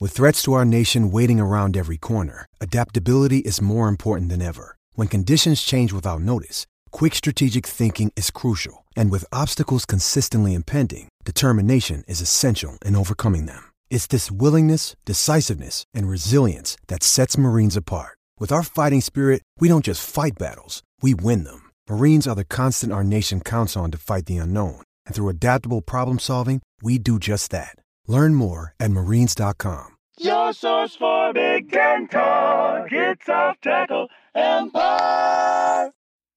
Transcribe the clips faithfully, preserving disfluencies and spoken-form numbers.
With threats to our nation waiting around every corner, adaptability is more important than ever. When conditions change without notice, quick strategic thinking is crucial. And with obstacles consistently impending, determination is essential in overcoming them. It's this willingness, decisiveness, and resilience that sets Marines apart. With our fighting spirit, we don't just fight battles, we win them. Marines are the constant our nation counts on to fight the unknown. And through adaptable problem solving, we do just that. Learn more at marines dot com. Your source for Big Ten talk. It's Off Tackle Empire.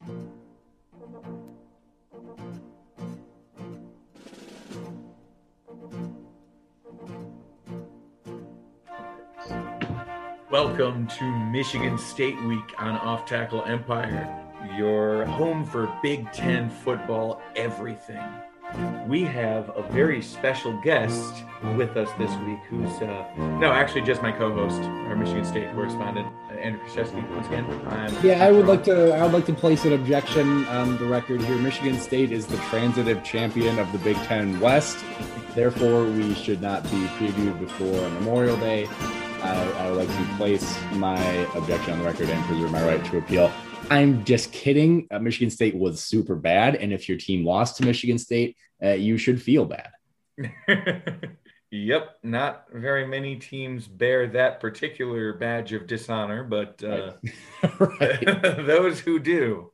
Welcome to Michigan State Week on Off Tackle Empire, your home for Big Ten football everything. We have a very special guest with us this week who's, uh, no, actually just my co-host, our Michigan State correspondent, Andrew Krzyzewski. Once again, I'm yeah, I would like to. I would like to place an objection on the record here. Michigan State is the transitive champion of the Big Ten West. Therefore, we should not be previewed before Memorial Day. I, I would like to place my objection on the record and preserve my right to appeal. I'm just kidding. Uh, Michigan State was super bad, and if your team lost to Michigan State, uh, you should feel bad. Yep, not very many teams bear that particular badge of dishonor, but uh, right. Those who do.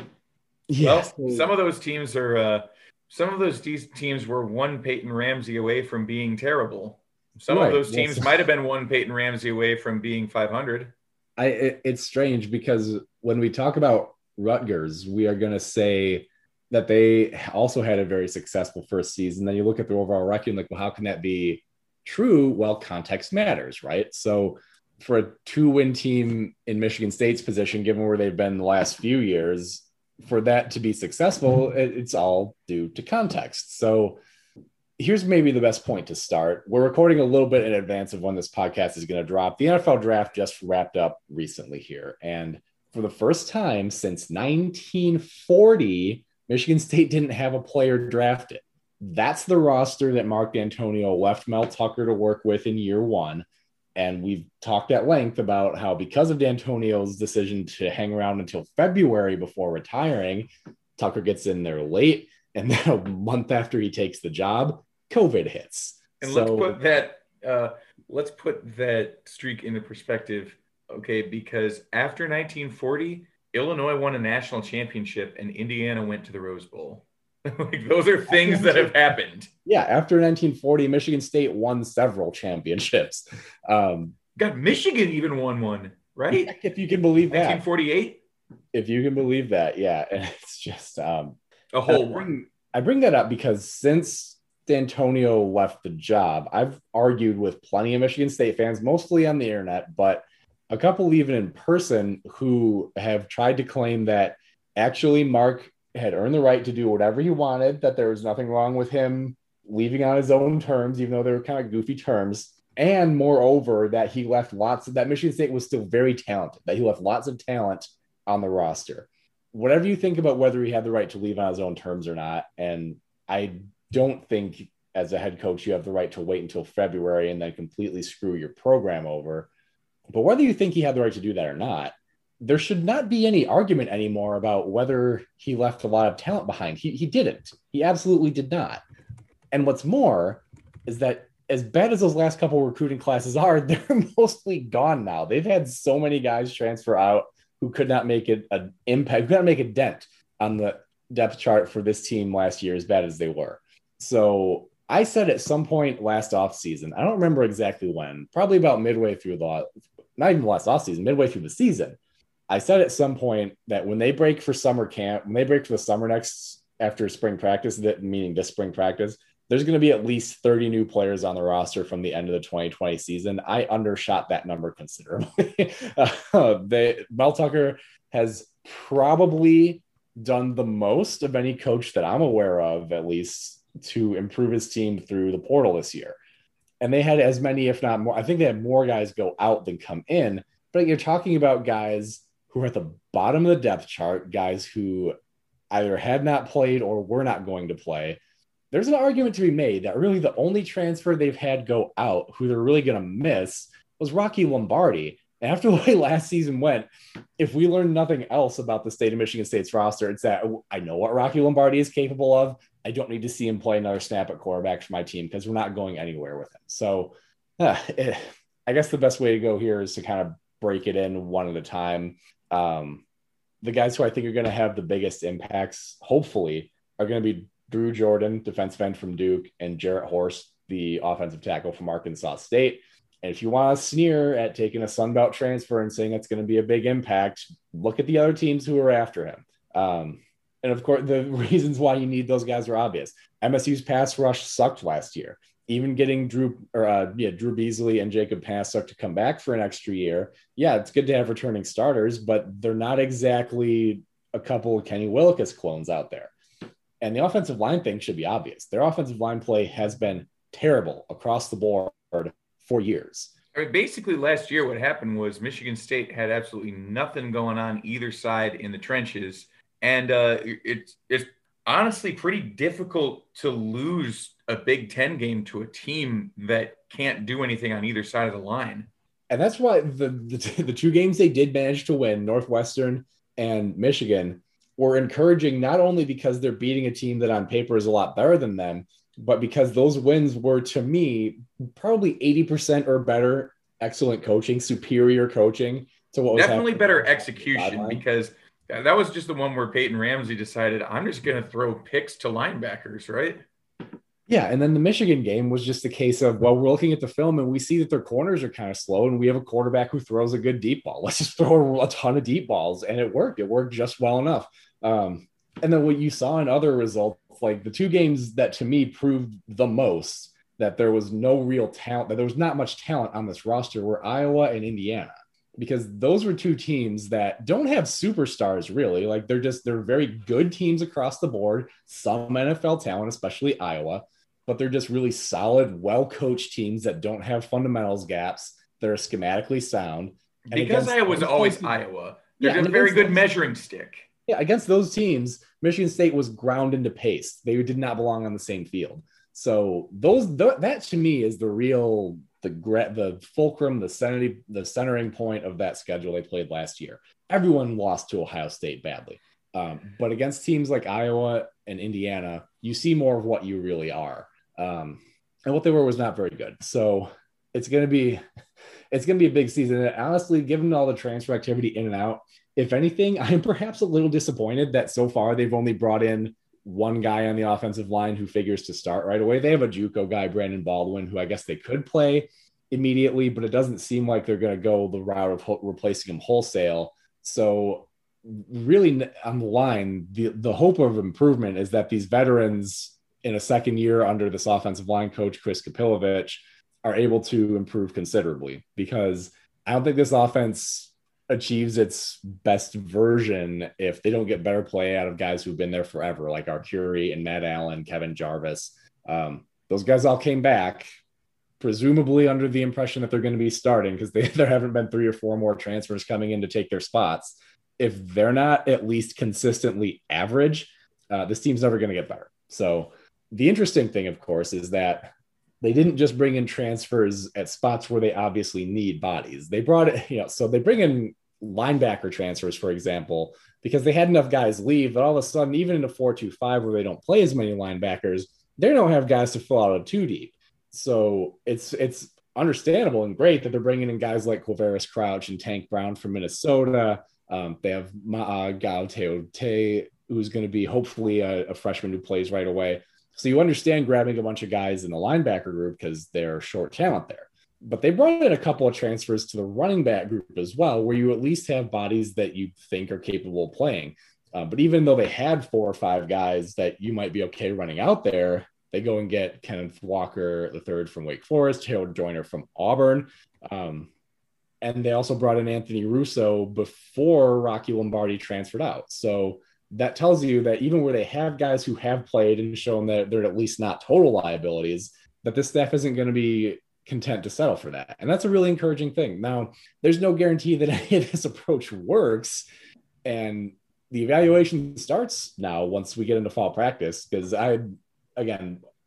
Yes. Well, some of those teams are. Uh, some of those de- teams were one Peyton Ramsey away from being terrible. Some right. of those teams yes. might have been one Peyton Ramsey away from being five hundred. I, it, it's strange because when we talk about Rutgers, we are going to say that they also had a very successful first season. Then you look at their overall record and like, well, how can that be true? Well, context matters, right? So for a two-win team in Michigan State's position, given where they've been the last few years, for that to be successful, it, it's all due to context. So here's maybe the best point to start. We're recording a little bit in advance of when this podcast is going to drop. The N F L draft just wrapped up recently here. And for the first time since nineteen forty, Michigan State didn't have a player drafted. That's the roster that Mark Dantonio left Mel Tucker to work with in year one. And we've talked at length about how because of Dantonio's decision to hang around until February before retiring, Tucker gets in there late. And then a month after he takes the job, COVID hits. And so, let's put that uh, let's put that streak into perspective, okay? Because after nineteen forty, Illinois won a national championship and Indiana went to the Rose Bowl. Like those are things that have happened. Yeah, after nineteen forty, Michigan State won several championships. Um, God, Michigan even won one, right? If you can believe that. nineteen forty-eight? If you can believe that, yeah. And it's just um, a whole I bring, one. I bring that up because since Dantonio left the job, I've argued with plenty of Michigan State fans, mostly on the internet, but a couple even in person who have tried to claim that actually Mark had earned the right to do whatever he wanted, that there was nothing wrong with him leaving on his own terms, even though they were kind of goofy terms. And moreover, that he left lots of that Michigan State was still very talented, that he left lots of talent on the roster. Whatever you think about whether he had the right to leave on his own terms or not, and I don't think as a head coach you have the right to wait until February and then completely screw your program over. But whether you think he had the right to do that or not, there should not be any argument anymore about whether he left a lot of talent behind. He, he didn't. He absolutely did not. And what's more is that as bad as those last couple of recruiting classes are, they're mostly gone now. They've had so many guys transfer out who could not make it an impact, who could not make a dent on the depth chart for this team last year, as bad as they were. So I said at some point last offseason, I don't remember exactly when, probably about midway through the, not even the last offseason, midway through the season, I said at some point that when they break for summer camp, when they break for the summer next after spring practice, that meaning this spring practice, there's going to be at least thirty new players on the roster from the end of the twenty twenty season. I undershot that number considerably. uh, they, Mel Tucker has probably done the most of any coach that I'm aware of, at least, to improve his team through the portal this year. And they had as many, if not more, I think they had more guys go out than come in. But you're talking about guys who are at the bottom of the depth chart, guys who either had not played or were not going to play. there's an argument to be made that really the only transfer they've had go out who they're really going to miss was Rocky Lombardi. And after the way last season went, if we learn nothing else about the state of Michigan State's roster, it's that I know what Rocky Lombardi is capable of. I don't need to see him play another snap at quarterback for my team because we're not going anywhere with him. So uh, it, I guess the best way to go here is to kind of break it in one at a time. Um, the guys who I think are going to have the biggest impacts, hopefully, are going to be Drew Jordan, defensive end from Duke, and Jarrett Horst, the offensive tackle from Arkansas State. And if you want to sneer at taking a Sun Belt transfer and saying it's going to be a big impact, look at the other teams who are after him. Um, and of course, the reasons why you need those guys are obvious. M S U's pass rush sucked last year. Even getting Drew or uh, yeah, Drew Beasley and Jacob Pasek to come back for an extra year. Yeah, it's good to have returning starters, but they're not exactly a couple of Kenny Willekes clones out there. And the offensive line thing should be obvious. Their offensive line play has been terrible across the board for years. I mean, basically last year what happened was Michigan State had absolutely nothing going on either side in the trenches. And uh, it's, it's honestly pretty difficult to lose a Big Ten game to a team that can't do anything on either side of the line. And that's why the, the, the two games they did manage to win, Northwestern and Michigan, were encouraging not only because they're beating a team that on paper is a lot better than them, but because those wins were, to me, probably eighty percent or better excellent coaching, superior coaching to what was definitely better execution, because that was just the one where Peyton Ramsey decided, I'm just going to throw picks to linebackers, right? Yeah, and then the Michigan game was just a case of, well, we're looking at the film and we see that their corners are kind of slow and we have a quarterback who throws a good deep ball. Let's just throw a ton of deep balls, and it worked. It worked just well enough. Um, and then what you saw in other results, like the two games that to me proved the most that there was no real talent, that there was not much talent on this roster, were Iowa and Indiana, because those were two teams that don't have superstars really. Like they're just, they're very good teams across the board, some N F L talent, especially Iowa, but they're just really solid, well-coached teams that don't have fundamentals gaps. That are schematically sound. And because Iowa's always teams, Iowa, they're yeah, just a very good those, measuring stick. Yeah, against those teams, Michigan State was ground into pace. They did not belong on the same field. So those th- that to me is the real the the fulcrum, the center, the centering point of that schedule they played last year. Everyone lost to Ohio State badly, um, but against teams like Iowa and Indiana, you see more of what you really are, um, and what they were was not very good. So it's gonna be it's gonna be a big season. And honestly, given all the transfer activity in and out, if anything, I'm perhaps a little disappointed that so far they've only brought in one guy on the offensive line who figures to start right away. They have a JUCO guy, Brandon Baldwin, who I guess they could play immediately, but it doesn't seem like they're going to go the route of ho- replacing him wholesale. So really on the line, the, the hope of improvement is that these veterans in a second year under this offensive line coach, Chris Kapilovic, are able to improve considerably, because I don't think this offense achieves its best version if they don't get better play out of guys who've been there forever, like Arcuri and Matt Allen, Kevin Jarvis. Um, those guys all came back, presumably under the impression that they're going to be starting, because there haven't been three or four more transfers coming in to take their spots. If they're not at least consistently average, uh, this team's never going to get better. So the interesting thing, of course, is that they didn't just bring in transfers at spots where they obviously need bodies. They brought it, you know, so they bring in linebacker transfers, for example, because they had enough guys leave, but all of a sudden, even in a four two five where they don't play as many linebackers, they don't have guys to fill out a two deep. So it's, it's understandable and great that they're bringing in guys like Quavaris Crouch and Tank Brown from Minnesota. Um, they have Ma'a Gaoteote, who's going to be hopefully a, a freshman who plays right away. So you understand grabbing a bunch of guys in the linebacker group because they're short talent there. But they brought in a couple of transfers to the running back group as well, where you at least have bodies that you think are capable of playing. Uh, but even though they had four or five guys that you might be okay running out there, they go and get Kenneth Walker the third from Wake Forest, Harold Joyner from Auburn. Um, and they also brought in Anthony Russo before Rocky Lombardi transferred out. So that tells you that even where they have guys who have played and shown that they're at least not total liabilities, that this staff isn't going to be content to settle for that. And that's a really encouraging thing. Now, there's no guarantee that any of this approach works. And the evaluation starts now once we get into fall practice, because I, again,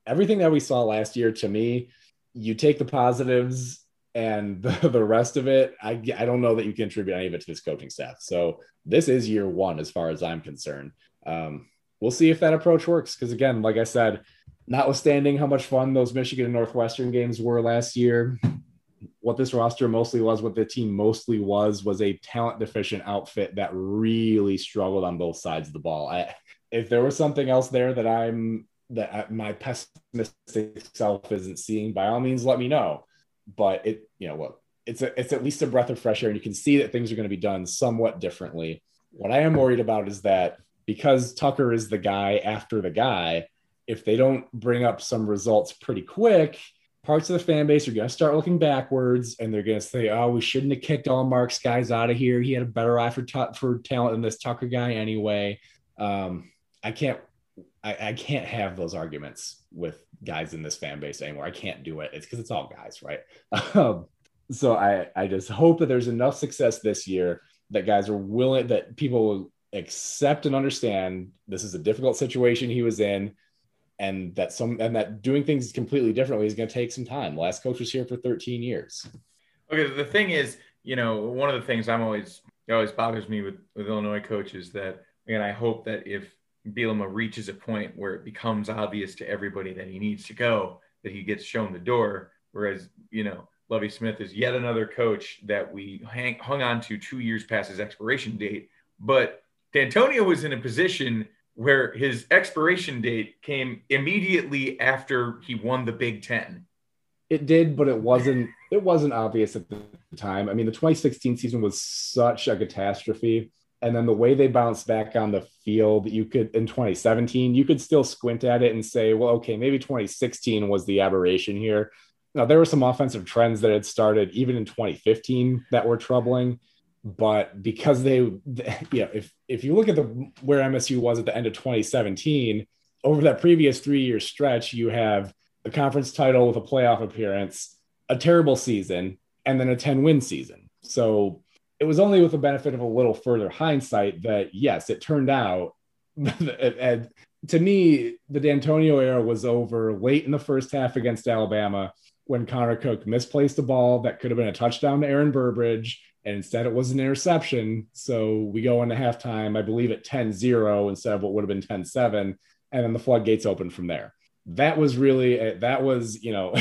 everything that we saw last year, to me, you take the positives and the, the rest of it, I, I don't know that you can attribute any of it to this coaching staff. So this is year one, as far as I'm concerned. Um, we'll see if that approach works. Because again, like I said, notwithstanding how much fun those Michigan and Northwestern games were last year, what this roster mostly was, what the team mostly was, was a talent deficient outfit that really struggled on both sides of the ball. I, if there was something else there that I'm, that I, my pessimistic self isn't seeing, by all means, let me know. But it, you know, look, it's a, it's at least a breath of fresh air, and you can see that things are going to be done somewhat differently. What I am worried about is that because Tucker is the guy after the guy, if they don't bring up some results pretty quick, parts of the fan base are going to start looking backwards, and they're going to say, oh, we shouldn't have kicked all Mark's guys out of here. He had a better eye for, t- for talent than this Tucker guy anyway. Um, I can't, I, I can't have those arguments with guys in this fan base anymore. I can't do it. It's because it's all guys, right? Um, so I, I just hope that there's enough success this year that guys are willing, that people will accept and understand this is a difficult situation he was in, and that some, and that doing things completely differently is going to take some time. The last coach was here for thirteen years. Okay. The thing is, you know, one of the things I'm always, it always bothers me with, with Illinois coaches that, again, I hope that if Bielema reaches a point where it becomes obvious to everybody that he needs to go, that he gets shown the door. Whereas, you know, Lovie Smith is yet another coach that we hang, hung on to two years past his expiration date. But D'Antonio was in a position where his expiration date came immediately after he won the Big Ten. It did, but it wasn't, it wasn't obvious at the time. I mean, the twenty sixteen season was such a catastrophe. And then the way they bounced back on the field, you could, in twenty seventeen, you could still squint at it and say, well, okay, maybe twenty sixteen was the aberration here. Now, there were some offensive trends that had started even in twenty fifteen that were troubling, but because they, you know, if, if you look at the, where M S U was at the end of twenty seventeen, over that previous three-year stretch, you have the conference title with a playoff appearance, a terrible season, and then a ten-win season. So it was only with the benefit of a little further hindsight that, yes, it turned out, and to me, the D'Antonio era was over late in the first half against Alabama when Connor Cook misplaced a ball that could have been a touchdown to Aaron Burbridge, and instead it was an interception. So we go into halftime, I believe, at ten zero instead of what would have been ten seven, and then the floodgates opened from there. That was really, that was, you know,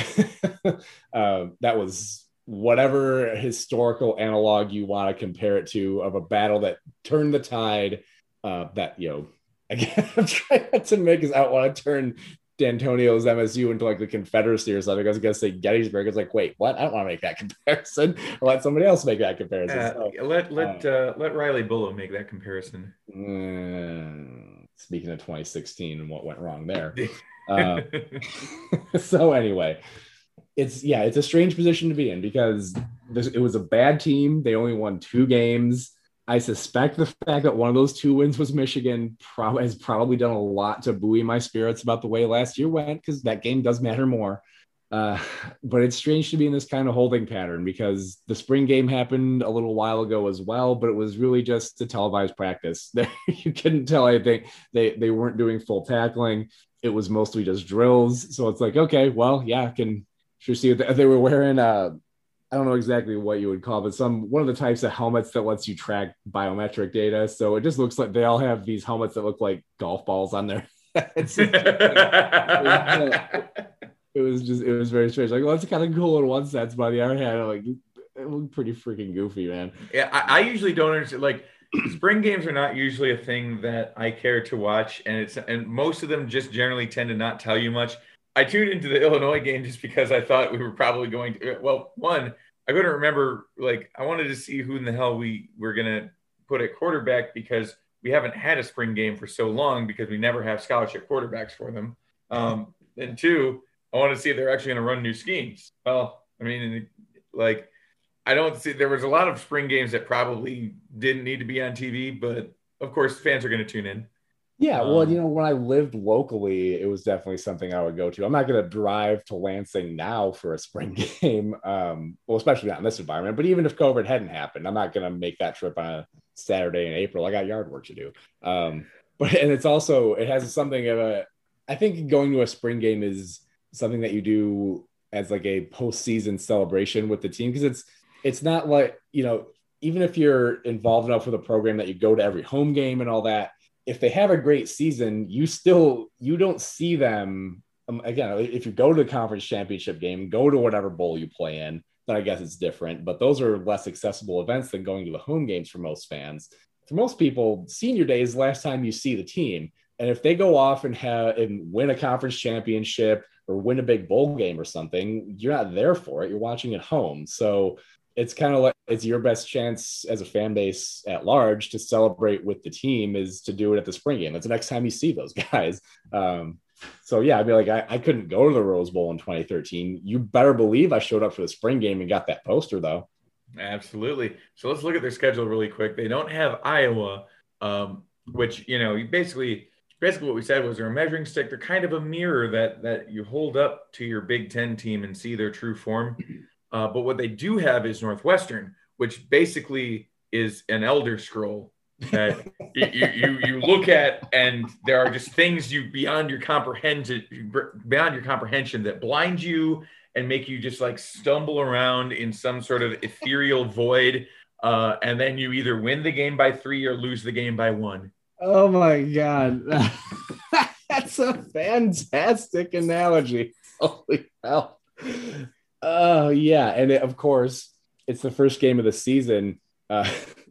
uh, that was whatever historical analog you want to compare it to of a battle that turned the tide, uh, that, you know, again, I'm trying not to make us out want to turn D'Antonio's M S U into like the Confederacy or something. I was going to say Gettysburg. It's like, wait, what? I don't want to make that comparison. Or let somebody else make that comparison. Uh, so, let let uh, uh, let Riley Bullough make that comparison. Uh, speaking of twenty sixteen and what went wrong there. uh, so anyway, it's yeah, it's a strange position to be in because this, it was a bad team. They only won two games. I suspect the fact that one of those two wins was Michigan probably has probably done a lot to buoy my spirits about the way last year went, because that game does matter more. Uh, but it's strange to be in this kind of holding pattern because the spring game happened a little while ago as well, but it was really just a televised practice. You couldn't tell anything. They they weren't doing full tackling. It was mostly just drills. So it's like, okay, well, yeah, I can sure see what they were wearing. Uh, I don't know exactly what you would call, but some one of the types of helmets that lets you track biometric data. So it just looks like they all have these helmets that look like golf balls on their heads. It was just, it was very strange. Like, well, that's kind of cool in one sense, but on the other hand, like, it looked pretty freaking goofy, man. Yeah, I, I usually don't understand. Like, spring games are not usually a thing that I care to watch, and it's and most of them just generally tend to not tell you much. I tuned into the Illinois game just because I thought we were probably going to, well, one, I couldn't remember, like, I wanted to see who in the hell we were going to put at quarterback because we haven't had a spring game for so long because we never have scholarship quarterbacks for them. Um, and two, I wanted to see if they're actually going to run new schemes. Well, I mean, like, I don't see, there was a lot of spring games that probably didn't need to be on T V, but of course fans are going to tune in. Yeah, well, um, you know, when I lived locally, it was definitely something I would go to. I'm not going to drive to Lansing now for a spring game, um, well, especially not in this environment. But even if COVID hadn't happened, I'm not going to make that trip on a Saturday in April. I got yard work to do. Um, but and it's also it has something of a I think going to a spring game is something that you do as like a postseason celebration with the team, because it's it's not like, you know, even if you're involved enough with a program that you go to every home game and all that, if they have a great season, you still you don't see them. Um, again, if you go to the conference championship game, go to whatever bowl you play in, then I guess it's different. But those are less accessible events than going to the home games for most fans. For most people, senior day is the last time you see the team. And if they go off and have and win a conference championship or win a big bowl game or something, you're not there for it. You're watching at home. So it's kind of like it's your best chance as a fan base at large to celebrate with the team is to do it at the spring game. That's the next time you see those guys. Um, so yeah, I'd be like, I, I couldn't go to the Rose Bowl in twenty thirteen. You better believe I showed up for the spring game and got that poster though. Absolutely. So let's look at their schedule really quick. They don't have Iowa, um, which, you know, you basically, basically what we said was they're a measuring stick. They're kind of a mirror that, that you hold up to your Big Ten team and see their true form. Uh, but what they do have is Northwestern, which basically is an Elder Scroll that you, you you look at, and there are just things you beyond your comprehension, beyond your comprehension that blind you and make you just like stumble around in some sort of ethereal void. Uh, and then you either win the game by three or lose the game by one. Oh my God. That's a fantastic analogy. Holy hell. Oh, yeah. And it, of course, it's the first game of the season. Uh,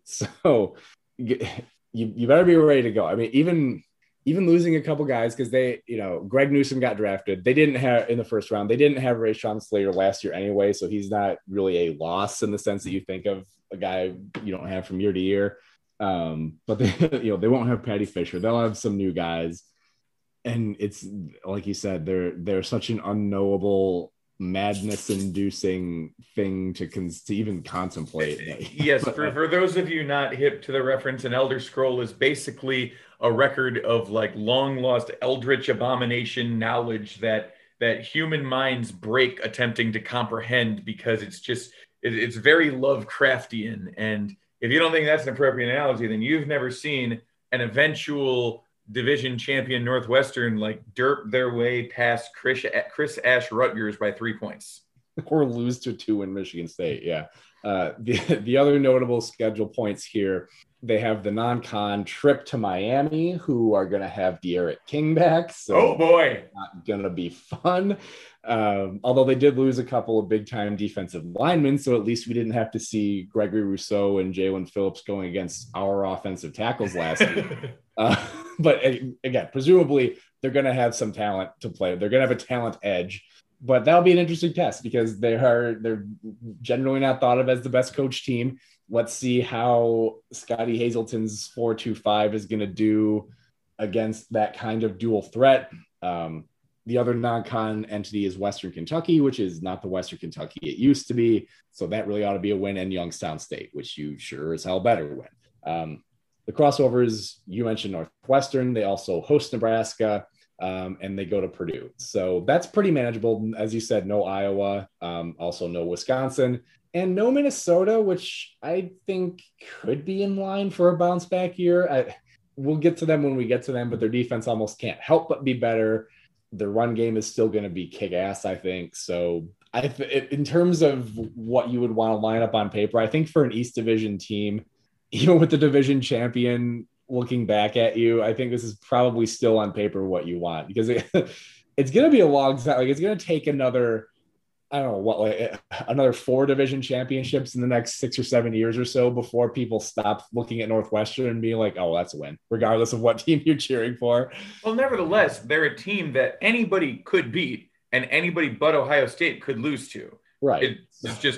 so you, you better be ready to go. I mean, even even losing a couple guys, because they, you know, Greg Newsome got drafted. They didn't have in the first round. They didn't have Rashawn Slater last year anyway. So he's not really a loss in the sense that you think of a guy you don't have from year to year. Um, but they, you know, they won't have Patty Fisher. They'll have some new guys. And it's like you said, they're they're such an unknowable, madness-inducing thing to, con- to even contemplate. Yes, for, for those of you not hip to the reference, an Elder Scroll is basically a record of like long-lost eldritch abomination knowledge that that human minds break attempting to comprehend, because it's just it, it's very Lovecraftian. And if you don't think that's an appropriate analogy, then you've never seen an eventual division champion Northwestern like derp their way past Chris, Chris Ash Rutgers by three points. Or lose to two in Michigan State, yeah. Uh, the, the other notable schedule points here, they have the non-con trip to Miami, who are going to have De'Aaron King back. So oh, boy. Not going to be fun. Um, although they did lose a couple of big-time defensive linemen, so at least we didn't have to see Gregory Rousseau and Jalen Phillips going against our offensive tackles last year. Uh, but again, presumably they're going to have some talent to play. They're going to have a talent edge. But that'll be an interesting test, because they are they're generally not thought of as the best coach team. Let's see how Scotty Hazelton's four two five is going to do against that kind of dual threat. Um, the other non-con entity is Western Kentucky, which is not the Western Kentucky it used to be. So that really ought to be a win, and Youngstown State, which you sure as hell better win. Um, the crossovers, you mentioned Northwestern. They also host Nebraska. Um, and they go to Purdue. So that's pretty manageable. As you said, no Iowa, um, also no Wisconsin, and no Minnesota, which I think could be in line for a bounce back year. I, we'll get to them when we get to them, but their defense almost can't help but be better. Their run game is still going to be kick ass, I think. So I, th- in terms of what you would want to line up on paper, I think for an East Division team, even with the division champion looking back at you, I think this is probably still on paper what you want, because it, it's going to be a long time. Like, it's going to take another, I don't know what, like another four division championships in the next six or seven years or so before people stop looking at Northwestern and being like, oh, that's a win, regardless of what team you're cheering for. Well, nevertheless, they're a team that anybody could beat and anybody but Ohio State could lose to. Right. It's just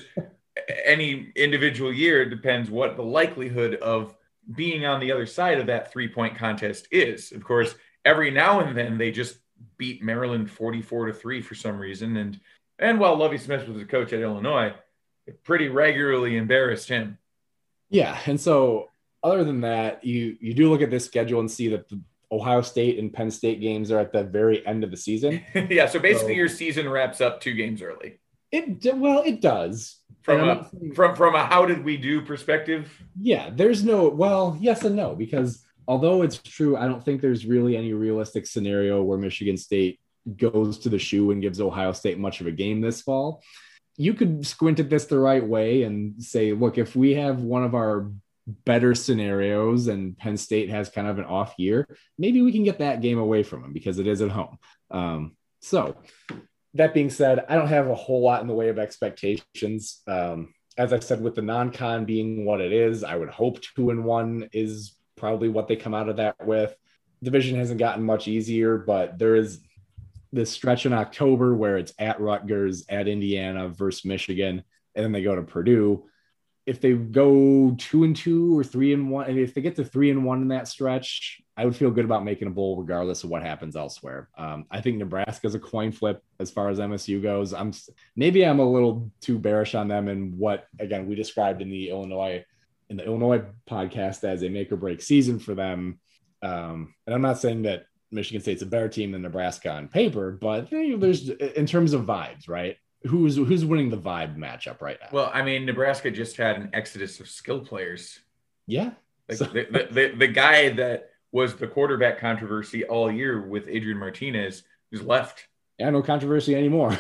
any individual year, it depends what the likelihood of being on the other side of that three-point contest is. Of course, every now and then they just beat Maryland forty-four to three for some reason. And and while Lovie Smith was the coach at Illinois, it pretty regularly embarrassed him. Yeah, and so other than that, you you do look at this schedule and see that the Ohio State and Penn State games are at the very end of the season. Yeah, so basically so, your season wraps up two games early. It well, it does. From a, from from a how did we do perspective? Yeah, there's no, well, yes and no, because although it's true, I don't think there's really any realistic scenario where Michigan State goes to the shoe and gives Ohio State much of a game this fall. You could squint at this the right way and say, look, if we have one of our better scenarios and Penn State has kind of an off year, maybe we can get that game away from them because it is at home. Um, so that being said, I don't have a whole lot in the way of expectations. Um, as I said, with the non-con being what it is, I would hope two and one is probably what they come out of that with. Division hasn't gotten much easier, but there is this stretch in October where it's at Rutgers, at Indiana versus Michigan, and then they go to Purdue. If they go two and two or three and one, and if they get to three and one in that stretch, I would feel good about making a bowl regardless of what happens elsewhere. Um, I think Nebraska's a coin flip as far as M S U goes. I'm maybe I'm a little too bearish on them and what, again, we described in the Illinois in the Illinois podcast as a make or break season for them. Um, and I'm not saying that Michigan State's a better team than Nebraska on paper, but you know, there's in terms of vibes, right? Who's who's winning the vibe matchup right now? Well, I mean, Nebraska just had an exodus of skill players. Yeah, like so. the, the, the the guy that was the quarterback controversy all year with Adrian Martinez who's left. Yeah, no controversy anymore.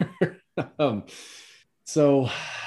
um, so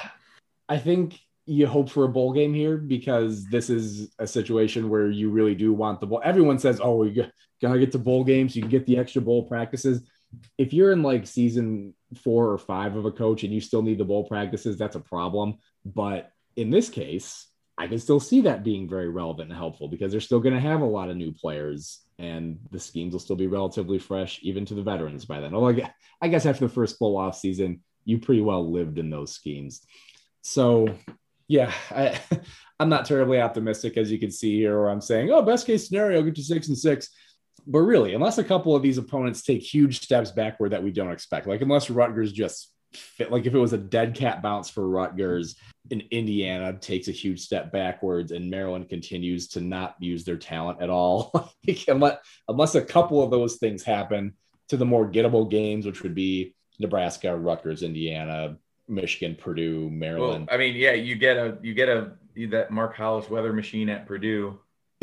I think you hope for a bowl game here because this is a situation where you really do want the bowl. Everyone says, oh, we gotta get to bowl games. You can get the extra bowl practices. If you're in like season four or five of a coach and you still need the bowl practices, that's a problem. But in this case, I can still see that being very relevant and helpful because they're still going to have a lot of new players and the schemes will still be relatively fresh, even to the veterans by then. Although I guess after the first full off season, you pretty well lived in those schemes. So yeah, I, I'm not terribly optimistic, as you can see here, where I'm saying, oh, best case scenario, get to six and six. But really, unless a couple of these opponents take huge steps backward that we don't expect, like unless Rutgers just fit, like if it was a dead cat bounce for Rutgers and Indiana takes a huge step backwards and Maryland continues to not use their talent at all, unless, unless a couple of those things happen to the more gettable games, which would be Nebraska, Rutgers, Indiana, Michigan, Purdue, Maryland. Well, I mean, yeah, you get a you get a that Mark Hollis weather machine at Purdue.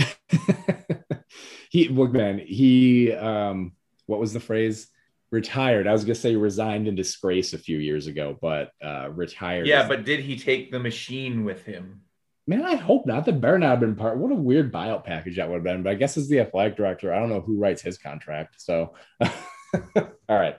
he look, man, he um, what was the phrase? Retired. I was gonna say resigned in disgrace a few years ago, but uh, retired. Yeah, but did he take the machine with him? Man, I hope not. That better not have been part. What a weird buyout package that would have been. But I guess as the athletic director, I don't know who writes his contract. So, all right.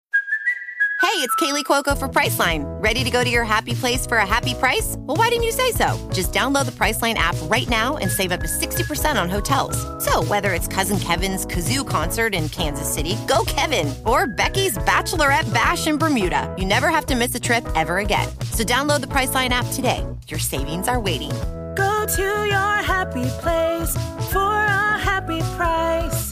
Hey, it's Kaylee Cuoco for Priceline. Ready to go to your happy place for a happy price? Well, why didn't you say so? Just download the Priceline app right now and save up to sixty percent on hotels. So whether it's Cousin Kevin's Kazoo Concert in Kansas City, go Kevin, or Becky's Bachelorette Bash in Bermuda, you never have to miss a trip ever again. So download the Priceline app today. Your savings are waiting. Go to your happy place for a happy price.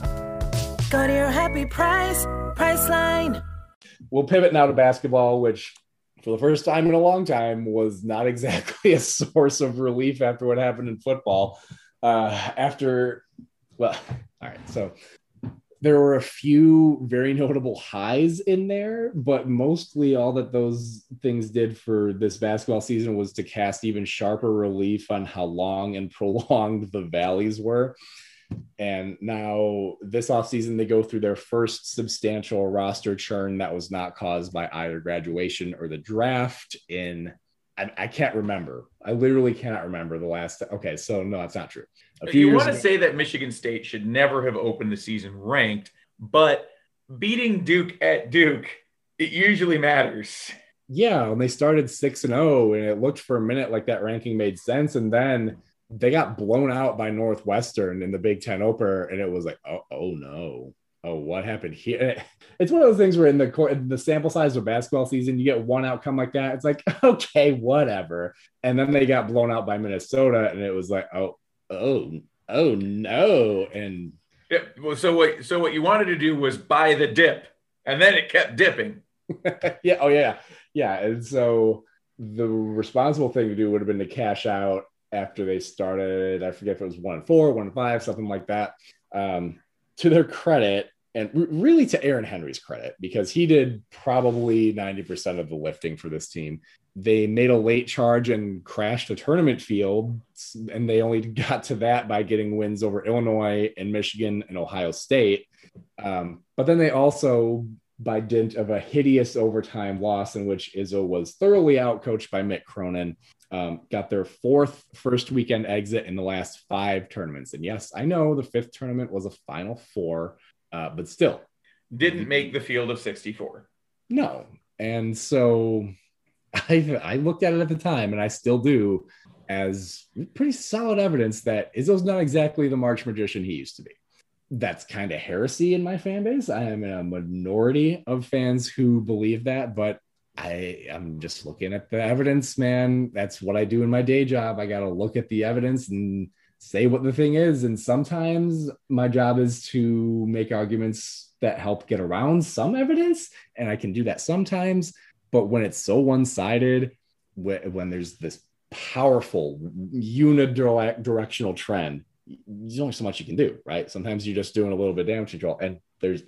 Go to your happy price, Priceline. We'll pivot now to basketball, which for the first time in a long time was not exactly a source of relief after what happened in football. Uh, after, well, all right. So there were a few very notable highs in there, but mostly all that those things did for this basketball season was to cast even sharper relief on how long and prolonged the valleys were. And now this offseason, they go through their first substantial roster churn that was not caused by either graduation or the draft in, I, I can't remember. I literally cannot remember the last. Okay, so no, that's not true. A few you want to ago, say that Michigan State should never have opened the season ranked, but beating Duke at Duke, it usually matters. Yeah, and they started six and oh, and it looked for a minute like that ranking made sense. And then they got blown out by Northwestern in the Big Ten opener, and it was like, oh, oh no, oh, what happened here? It's one of those things where in the in the sample size of basketball season, you get one outcome like that. It's like, okay, whatever. And then they got blown out by Minnesota, and it was like, oh, oh, oh no. And yeah, well, so what? So what you wanted to do was buy the dip, and then it kept dipping. yeah, oh yeah, yeah. And so the responsible thing to do would have been to cash out after they started. I forget if it was one and four, one and five, something like that. Um, to their credit, and r- really to Aaron Henry's credit, because he did probably ninety percent of the lifting for this team. they made a late charge and crashed a tournament field, and they only got to that by getting wins over Illinois and Michigan and Ohio State. Um, but then they also, by dint of a hideous overtime loss in which Izzo was thoroughly outcoached by Mick Cronin, um, got their fourth first weekend exit in the last five tournaments. And yes, I know the fifth tournament was a Final Four, uh, but still. Didn't make the field of sixty-four. No. And so I, I looked at it at the time, and I still do, as pretty solid evidence that Izzo's not exactly the March magician he used to be. That's kind of heresy in my fan base. I am in a minority of fans who believe that, but I am just looking at the evidence, man. That's what I do in my day job. I got to look at the evidence and say what the thing is. And sometimes my job is to make arguments that help get around some evidence. And I can do that sometimes. But when it's so one-sided, when there's this powerful unidirectional trend, there's only so much you can do, right? Sometimes you're just doing a little bit of damage control, and there's,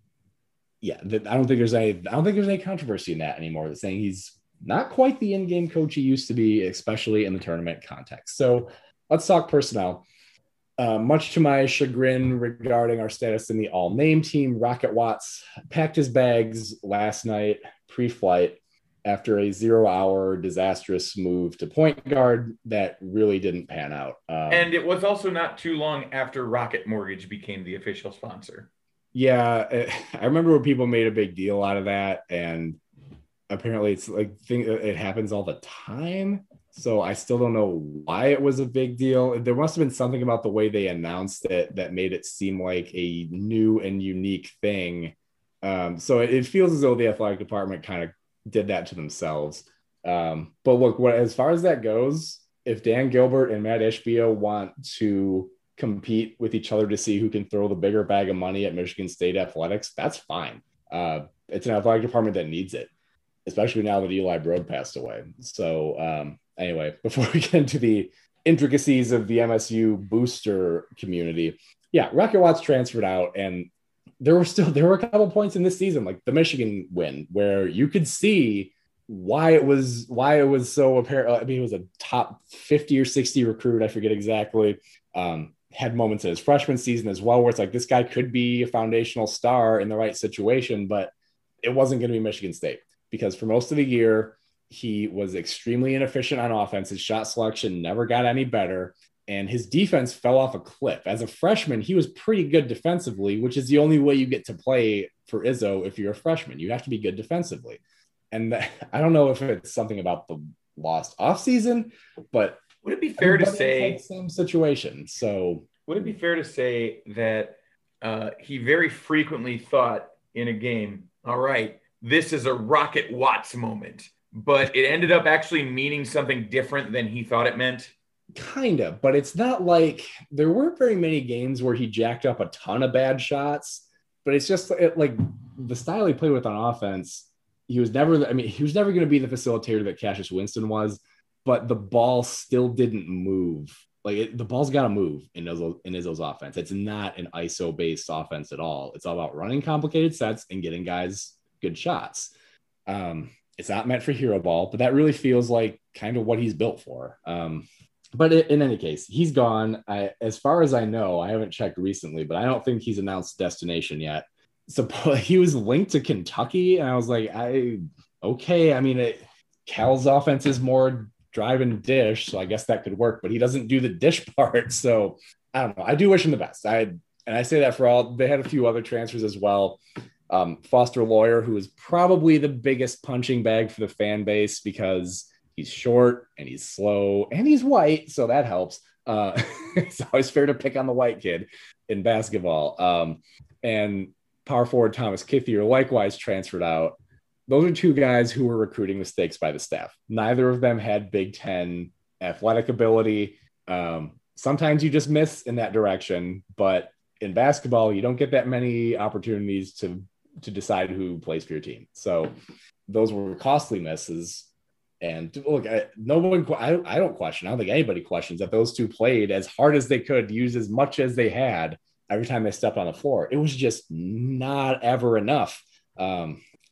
yeah, I don't think there's any, I don't think there's any controversy in that anymore. That's saying he's not quite the in-game coach he used to be, especially in the tournament context. So let's talk personnel. Uh, much to my chagrin regarding our status in the all-name team, Rocket Watts packed his bags last night pre-flight after a zero-hour disastrous move to point guard that really didn't pan out. Um, and it was also not too long after Rocket Mortgage became the official sponsor. Yeah, it, I remember when people made a big deal out of that, and apparently it's like thing, it happens all the time. So I still don't know why it was a big deal. There must have been something about the way they announced it that made it seem like a new and unique thing. Um, so it, it feels as though the athletic department kind of did that to themselves. Um, but look, what, as far as that goes, if Dan Gilbert and Matt Ishbia want to compete with each other to see who can throw the bigger bag of money at Michigan State athletics, that's fine. Uh, it's an athletic department that needs it, especially now that Eli Broad passed away. So um, anyway, before we get into the intricacies of the M S U booster community, yeah, Rocket Watts transferred out, and there were still, there were a couple points in this season, like the Michigan win, where you could see why it was, why it was so apparent. I mean, it was a top fifty or sixty recruit. I forget exactly. Um, had moments in his freshman season as well, where it's like, this guy could be a foundational star in the right situation, but it wasn't going to be Michigan State, because for most of the year, he was extremely inefficient on offense. His shot selection never got any better, and his defense fell off a cliff. As a freshman, he was pretty good defensively, which is the only way you get to play for Izzo if you're a freshman. You have to be good defensively. And I don't know if it's something about the lost offseason, but would it be fair to say same situation? So would it be fair to say that uh, he very frequently thought in a game, all right, this is a Rocket Watts moment, but it ended up actually meaning something different than he thought it meant? Kind of, but it's not like there weren't very many games where he jacked up a ton of bad shots, but it's just it, like the style he played with on offense. He was never, I mean, he was never going to be the facilitator that Cassius Winston was, but the ball still didn't move. Like it, the ball's got to move in Izzo, in Izzo's offense. It's not an I S O-based offense at all. It's all about running complicated sets and getting guys good shots. Um, it's not meant for hero ball, but that really feels like kind of what he's built for. Um, but it, in any case, he's gone. I, as far as I know, I haven't checked recently, but I don't think he's announced destination yet. So he was linked to Kentucky, and I was like, I okay. I mean, it, Cal's offense is more drive and dish, so I guess that could work. But he doesn't do the dish part, so I don't know. I do wish him the best. I and I say that for all. They had a few other transfers as well. Um, Foster Lawyer, who is probably the biggest punching bag for the fan base because he's short and he's slow and he's white, so that helps. Uh, it's always fair to pick on the white kid in basketball. Um, and power forward Thomas Kithier likewise transferred out. Those are two guys who were recruiting mistakes by the staff. Neither of them had Big Ten athletic ability. Um, sometimes you just miss in that direction, but in basketball, you don't get that many opportunities to, to decide who plays for your team. So those were costly misses. And look, I, no one, I, I don't question, I don't think anybody questions that those two played as hard as they could, use as much as they had every time they stepped on the floor. It was just not ever enough. Um,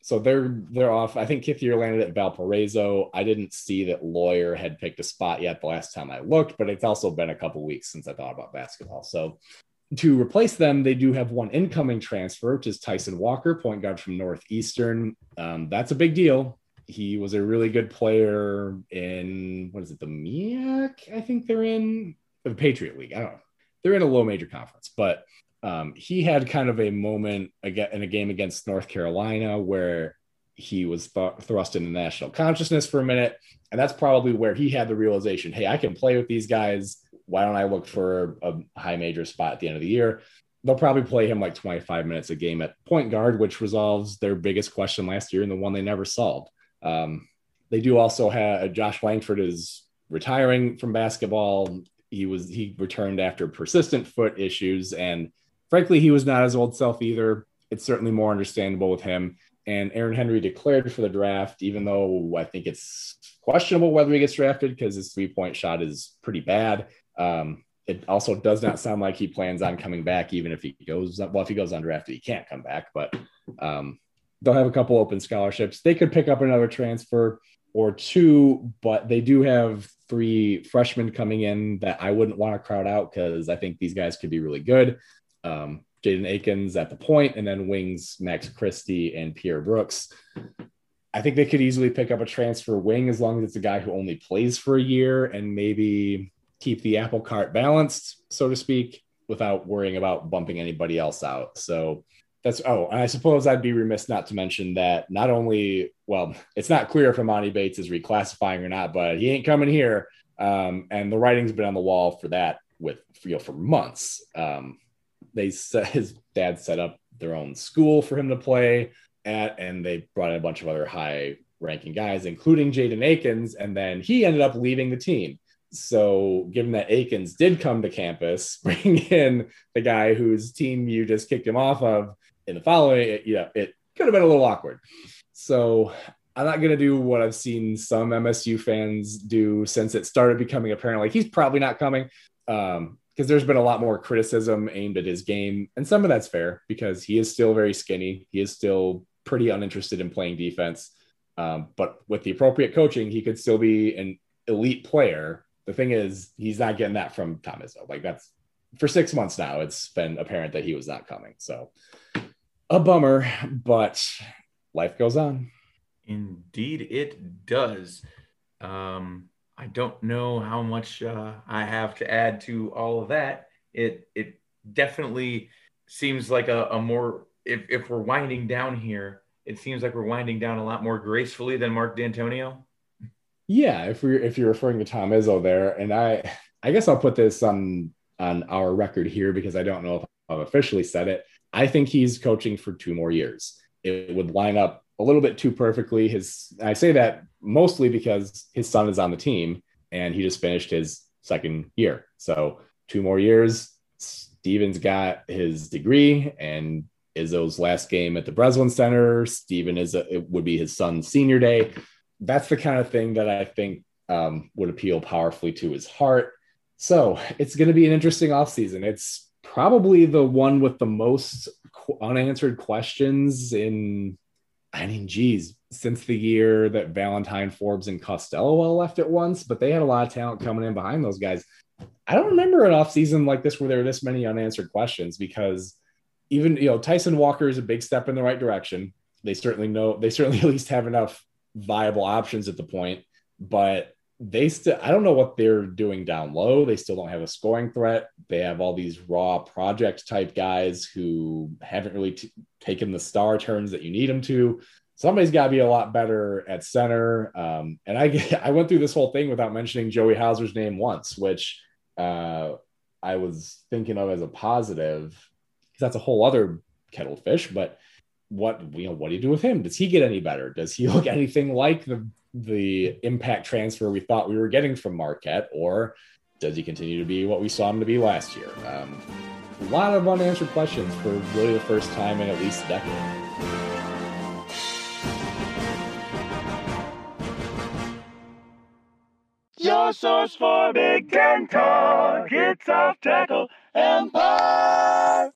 so they're they're off. I think Kithier landed at Valparaiso. I didn't see that Lawyer had picked a spot yet the last time I looked, but it's also been a couple weeks since I thought about basketball. So to replace them, they do have one incoming transfer, which is Tyson Walker, point guard from Northeastern. Um, that's a big deal. He was a really good player in, what is it, the M E A C? I think they're in the Patriot League. I don't know. They're in a low major conference, but um, he had kind of a moment in a game against North Carolina where he was th- thrust into national consciousness for a minute. And that's probably where he had the realization, hey, I can play with these guys. Why don't I look for a high major spot at the end of the year? They'll probably play him like twenty-five minutes a game at point guard, which resolves their biggest question last year and the one they never solved. Um, they do also have Josh Langford is retiring from basketball. He was, he returned after persistent foot issues. And frankly, he was not his old self either. It's certainly more understandable with him. And Aaron Henry declared for the draft, even though I think it's questionable whether he gets drafted because his three point shot is pretty bad. Um, it also does not sound like he plans on coming back, even if he goes, well, if he goes undrafted, he can't come back, but, um, they'll have a couple open scholarships. They could pick up another transfer or two, but they do have three freshmen coming in that I wouldn't want to crowd out because I think these guys could be really good. Um, Jaden Akins at the point, and then wings Max Christie and Pierre Brooks. I think they could easily pick up a transfer wing as long as it's a guy who only plays for a year and maybe keep the apple cart balanced, so to speak, without worrying about bumping anybody else out. So That's oh, and I suppose I'd be remiss not to mention that not only, well, it's not clear if Emoni Bates is reclassifying or not, but he ain't coming here. Um, and the writing's been on the wall for that with you know, for months. Um, they set, his dad set up their own school for him to play at, and they brought in a bunch of other high-ranking guys, including Jaden Akins, and then he ended up leaving the team. So given that Akins did come to campus, bring in the guy whose team you just kicked him off of, in the following, it, you know, it could have been a little awkward. So I'm not going to do what I've seen some M S U fans do since it started becoming apparent, like he's probably not coming, um, because there's been a lot more criticism aimed at his game. And some of that's fair because he is still very skinny. He is still pretty uninterested in playing defense. Um, but with the appropriate coaching, he could still be an elite player. The thing is, he's not getting that from Tom Izzo. Like that's for six months now, it's been apparent that he was not coming. So a bummer, but life goes on. Indeed, it does. Um, I don't know how much uh, I have to add to all of that. It it definitely seems like a, a more, if, if we're winding down here, it seems like we're winding down a lot more gracefully than Mark D'Antonio. Yeah, if we're if you're referring to Tom Izzo there, and I I guess I'll put this on on our record here because I don't know if I've officially said it. I think he's coaching for two more years. It would line up a little bit too perfectly. His, I say that mostly because his son is on the team and he just finished his second year. So two more years, Steven's got his degree and Izzo's last game at the Breslin Center. Steven is, a, it would be his son's senior day. That's the kind of thing that I think um, would appeal powerfully to his heart. So it's going to be an interesting offseason. It's probably the one with the most unanswered questions in, I mean, geez, since the year that Valentine, Forbes, and Costello all left at once, but they had a lot of talent coming in behind those guys. I don't remember an offseason like this where there were this many unanswered questions because even, you know, Tyson Walker is a big step in the right direction. They certainly know, they certainly at least have enough viable options at the point, but they still, I don't know what they're doing down low. They still don't have a scoring threat. They have all these raw project type guys who haven't really t- taken the star turns that you need them to. Somebody's got to be a lot better at center. Um, and I, I went through this whole thing without mentioning Joey Hauser's name once, which uh, I was thinking of as a positive because that's a whole other kettle of fish. But what, you know, what do you do with him? Does he get any better? Does he look anything like the the impact transfer we thought we were getting from Marquette, or does he continue to be what we saw him to be last year? Um, a lot of unanswered questions for really the first time in at least a decade. Your source for Big Ten talk, it's Off Tackle Empire.